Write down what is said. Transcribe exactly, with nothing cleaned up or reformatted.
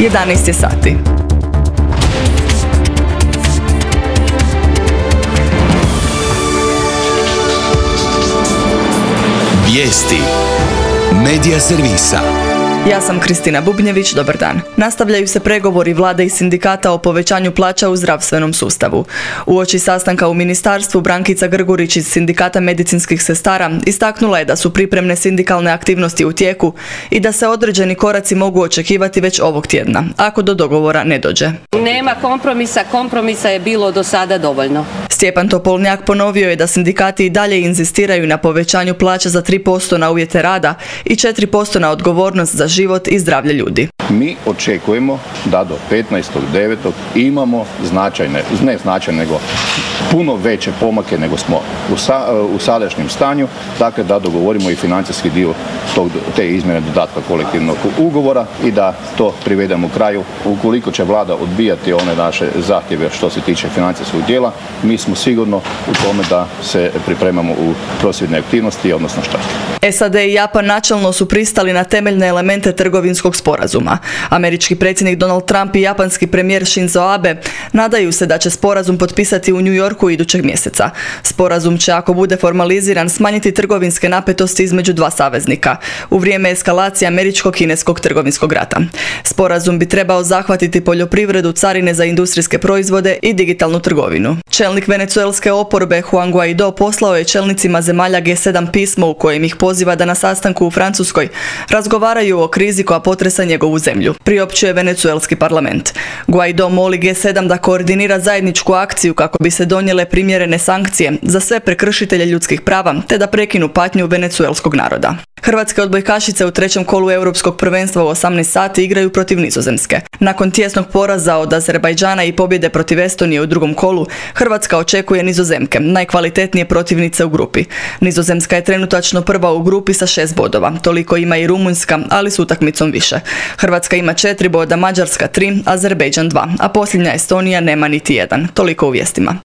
jedanaest je sati. Vijesti Medija servisa. Ja sam Kristina Bubnjević, dobar dan. Nastavljaju se pregovori vlade i sindikata o povećanju plaća u zdravstvenom sustavu. Uoči sastanka u ministarstvu Brankica Grgurić iz Sindikata medicinskih sestara istaknula je da su pripremne sindikalne aktivnosti u tijeku i da se određeni koraci mogu očekivati već ovog tjedna, ako do dogovora ne dođe. Nema kompromisa, kompromisa je bilo do sada dovoljno. Stjepan Topolnjak ponovio je da sindikati i dalje inzistiraju na povećanju plaća za tri posto na uvjete rada i četiri posto na odgovornost za život i zdravlje ljudi. Mi očekujemo da do petnaestog devetog imamo značajne, ne značajne, nego puno veće pomake nego smo u, sa, u sadašnjem stanju, dakle da dogovorimo i financijski dio tog, te izmjene dodatka kolektivnog ugovora i da to privedemo kraju. Ukoliko će vlada odbijati one naše zahtjeve što se tiče financijskog dijela, mi smo sigurno u tome da se pripremamo u prosvjedne aktivnosti, odnosno štrajk. S A D i Japan načelno su pristali na temeljne elemente trgovinskog sporazuma. Američki predsjednik Donald Trump i japanski premijer Shinzo Abe nadaju se da će sporazum potpisati u New Yorku idućeg mjeseca. Sporazum će, ako bude formaliziran, smanjiti trgovinske napetosti između dva saveznika u vrijeme eskalacije američko-kineskog trgovinskog rata. Sporazum bi trebao zahvatiti poljoprivredu, carine za industrijske proizvode i digitalnu trgovinu. Čelnik venecuelske oporbe Juan Guaido poslao je čelnicima zemalja G sedam pismo u kojem ih poziva da na sastanku u Francuskoj razgovaraju o krizi koja potresa njegovu zemlju, priopćuje venecuelski parlament. Guaido moli G sedam da koordinira zajedničku akciju kako bi se donijele primjerene sankcije za sve prekršitelje ljudskih prava te da prekinu patnju venecuelskog naroda. Hrvatske odbojkašice u trećem kolu europskog prvenstva u osamnaest sati igraju protiv Nizozemske. Nakon tijesnog poraza od Azerbajdžana i pobjede protiv Estonije u drugom kolu, Hrvatska očekuje Nizozemke, najkvalitetnije protivnice u grupi. Nizozemska je trenutačno prva u grupi sa šest bodova, toliko ima i Rumunjska, ali s utakmicom više. Hrvatska ima četiri boda, Mađarska tri, Azerbajdžan dva, a posljednja Estonija nema niti jedan. Toliko u vijestima.